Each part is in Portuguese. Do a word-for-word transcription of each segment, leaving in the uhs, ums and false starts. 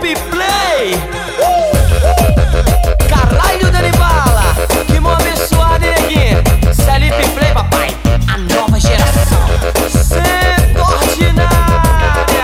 Felipe Play. uh! Caralho, Dani Bala, que mão abençoada, hein, neguinho? Felipe Play, papai, a nova geração sempre ordinária.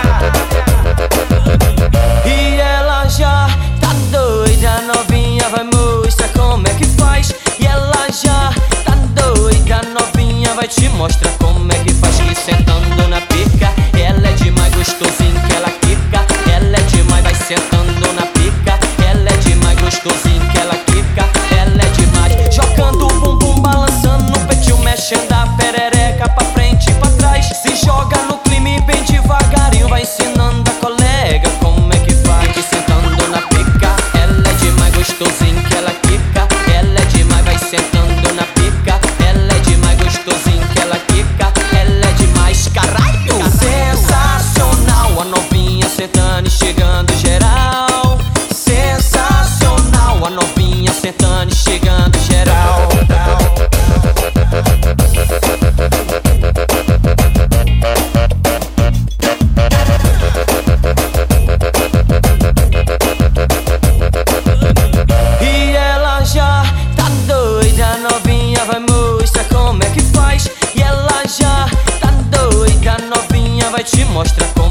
E ela já tá doida, novinha vai mostrar como é que faz. E ela já tá doida, novinha vai te mostrar como é que faz. Que sentando na pica, ela é demais, gostosinho que ela quica. Ela é demais, vai sentando na pica. Ela é demais, gostosinho que ela quica. Ela é demais, jogando o bumbum, balançando no peitinho, mexendo a perereca pra frente e pra trás. Se joga no clima e bem devagarinho vai ensinando a colega como é que faz. Que sentando na pica, ela é demais, gostosinho que ela quica. Ela é demais, vai sentando na pica. Ela é demais, gostosinho que ela quica. Ela é demais, caralho! Sensacional, a novinha sentando e chegando geral. Sensacional, a novinha sentando e chegando geral. E ela já tá doida, novinha vai mostrar como é que faz. E ela já tá doida, novinha vai te mostrar como